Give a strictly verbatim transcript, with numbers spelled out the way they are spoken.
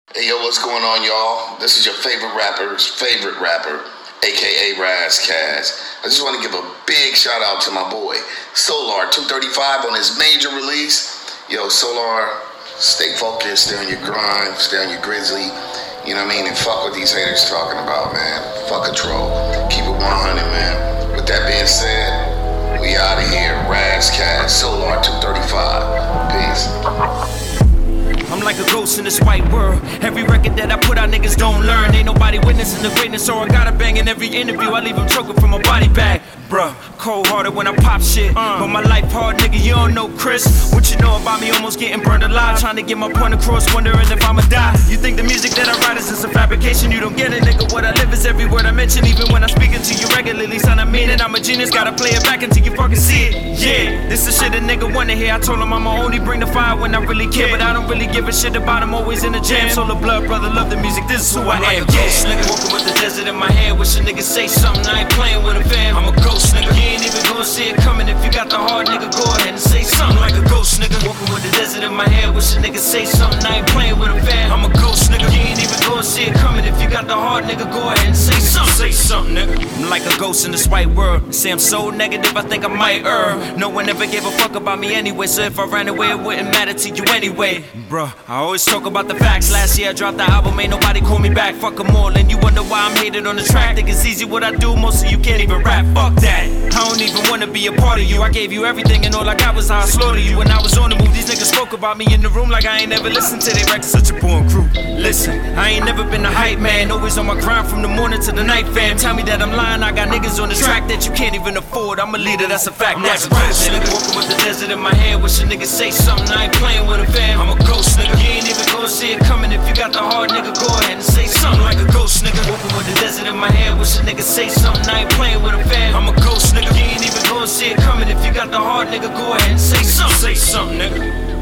Hey yo, what's going on, y'all? This is your favorite rapper's favorite rapper, aka Razzcast. I just want to give a big shout out to my boy Solar two thirty-five on his major release. Yo, Solar, stay focused, stay on your grind, stay on your grizzly. You know what I mean? And fuck what these haters talking about, man. Fuck a troll. Keep it one hundred, man. With that being said, we out of here. Razzcast, Solar two thirty-five. Peace. I'm like a ghost in this white world. Every record that I put out, niggas don't learn. Ain't nobody witnessing the greatness, so I gotta bang in every interview. I leave them choking from my body bag. Bruh, cold-hearted when I pop shit. uh. But my life hard, nigga, you don't know Chris. What you know about me, almost getting burned alive. Trying to get my point across, wondering if I'ma die. You think the music that I write is just a fabrication? You don't get it, nigga. What I live is every word I mention. Even when I speak it to you regularly, son, I mean it. I'm a genius, gotta play it back until you fucking see it. Yeah, this is shit a nigga wanna hear. I told him I'ma only bring the fire when I really care. But I don't really give a shit about him, always in the jam. Solar blood, brother, love the music, this is who I am. Like a ghost, nigga, walking with the desert in my hand. Wish a nigga say something, I ain't playing with a fam. I'm a ghost, nigga, you ain't even gonna see it coming. If you got the heart, nigga, go ahead and say something. Like a ghost, nigga, walking with the desert in my hand. Wish a nigga say something, I ain't playing with a fam. I'm a ghost, nigga, you ain't even gonna see it coming. If you got the heart, nigga, go ahead and say something. Say something, nigga. I'm like a ghost in this white world. Say I'm so negative, I think I might err. No one ever gave a fuck about me anyway, so if I ran away, it wouldn't matter to you anyway. Bruh, I always talk about the facts. Last year I dropped the album, ain't nobody call me back. Fuck them all, and you wonder why I'm hated on the track. Think it's easy what I do, most of you can't even rap. Fuck that, I don't even wanna be a part of you. I gave you everything and all I got was how I slaughtered you. When I was on the move, these niggas spoke about me in the room like I ain't never listened to they records. Such a born crew. Listen, I ain't never been a hype man, always on my grind from the morning to the night, fam. Tell me that I'm lying, I got niggas on the track that you can't even afford. I'm a leader, that's a fact, that's a ghost, nigga. Walking with the desert in my hand, wish a nigga say something, I ain't playing with a fam. I'm a ghost, nigga, you ain't even gonna see it coming. If you got the heart, nigga, go ahead and say something. Like a ghost, nigga, walking with the desert in my hand, wish a nigga say something, I ain't playing with a fam. I'm a ghost, nigga, you ain't even gonna see it coming. If you got the heart, nigga, go ahead and say something. Say something, nigga.